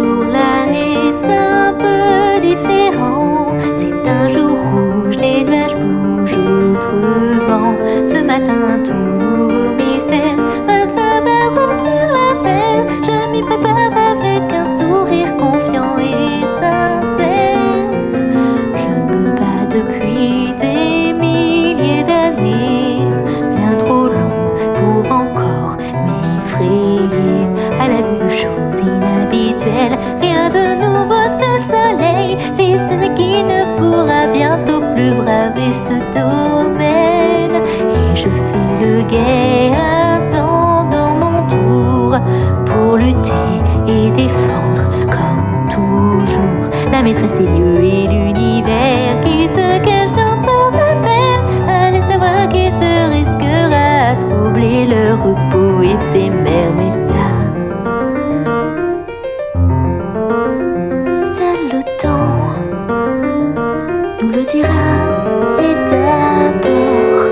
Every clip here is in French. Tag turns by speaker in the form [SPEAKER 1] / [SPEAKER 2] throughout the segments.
[SPEAKER 1] jour-là est un peu différent. C'est un jour rouge, les nuages bougent autrement. Ce matin, tout nouveau mystère va s'abattre sur la terre. Je m'y prépare avec un sourire confiant et sincère. Je me bats depuis des milliers d'années, bien trop long pour encore m'effrayer à la vue de choses inhabituelles. Rien de nouveau sous le soleil, si ce n'est qu'il ne pourra bientôt plus braver ce domaine. Et je fais le guet, attendant mon tour pour lutter et défendre comme toujours la maîtresse des lieux et l'univers qui se cache dans ce repère. Allez savoir qui se risquera à troubler le repos éphémère, mais ça, seul le temps nous le dira. Et d'abord,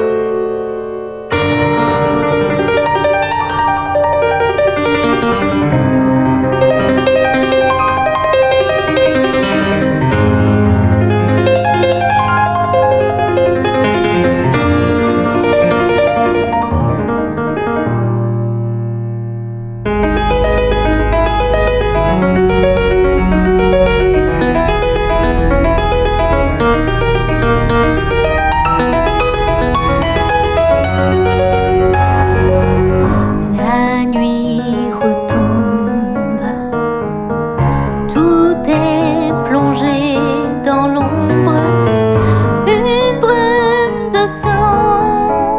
[SPEAKER 1] la nuit retombe, tout est plongé dans l'ombre, une brume de sang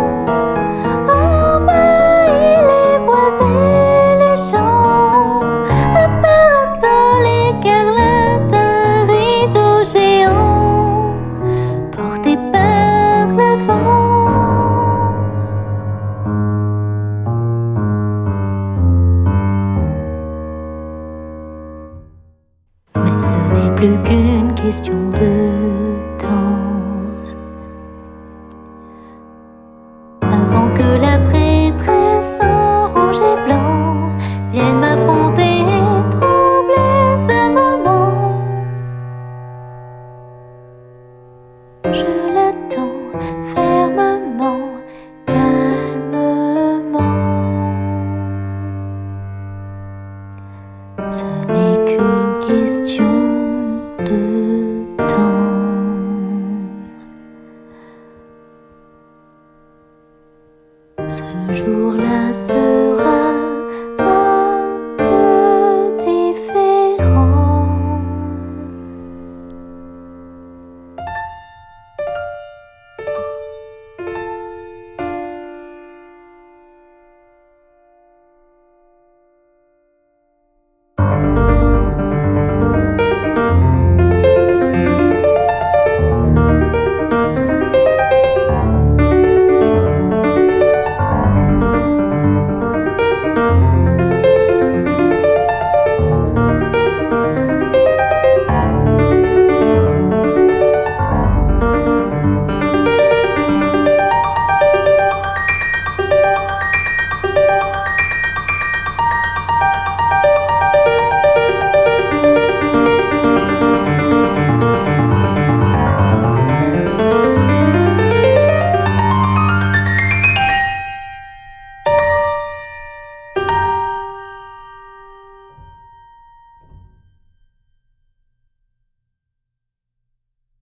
[SPEAKER 1] envahit les bois et les champs. Un parasol écarlate, un rideau géant porté par le vent. Mais ce n'est plus qu'une question de temps avant que la prêtresse en rouge et blanc vienne m'affronter et troubler ce moment. Je l'attends fermement, calmement. Ce n'est qu'une question